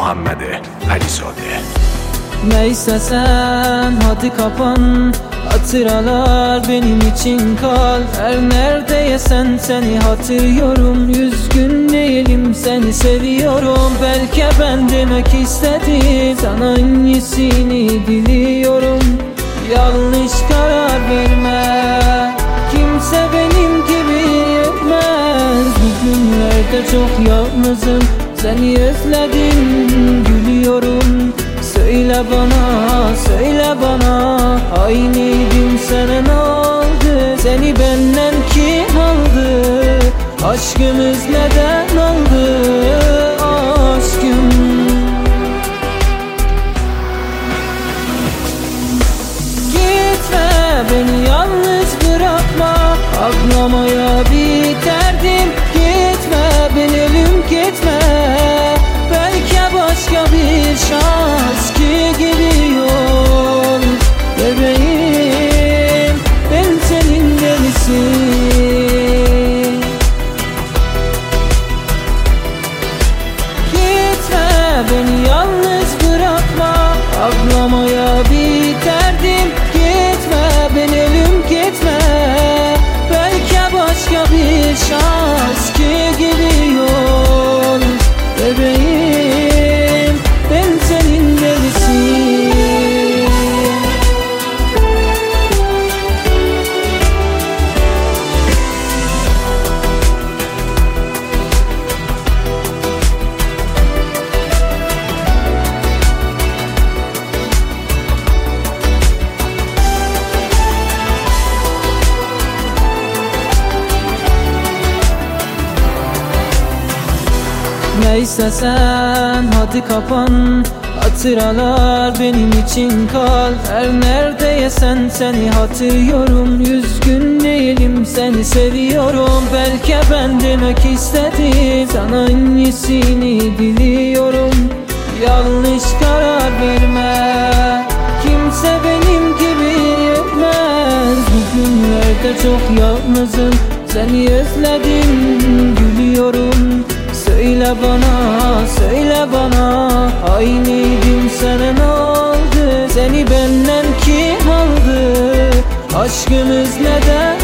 Muhammed Alizade. Neyse sen hadi kapan, hatıralar benim için kal. Her neredeysen seni hatırlıyorum, 100 gün değilim seni seviyorum. Belki ben demek istedim, sana iyisini diliyorum. Yanlış karar verme, kimse benim gibi yetmez. Bugünlerde çok yalnızım, seni özledim gülüyorum. Söyle bana aynıydım sana ne oldu? Seni benden kim aldı? Aşkımız neden oldu aşkım? Gitme beni yalnız bırakma, ağlamaya biterdim. Gitme beni ölüm gitme, belki başka bir şans ki gidiyor. Bebeğim ben senin delisin. Gitme beni yalnız bırakma, ağlamaya biterdim. Gitme beni ölüm gitme, belki başka bir şans ki gidiyor. Bebeğim ben senin delisin. Neyse sen hadi kapan, hatıralar benim için kal. Her neredeysen seni hatırlıyorum, 100 gün değilim seni seviyorum. Belki ben demek istedim, sana iyisini diliyorum. Yanlış karar verme, kimse benim gibi yetmez. Bugünlerde çok yalnızım, seni özledim gülüyorum. Söyle bana aynıydım sana ne oldu? Seni benden kim aldı? Aşkımız neden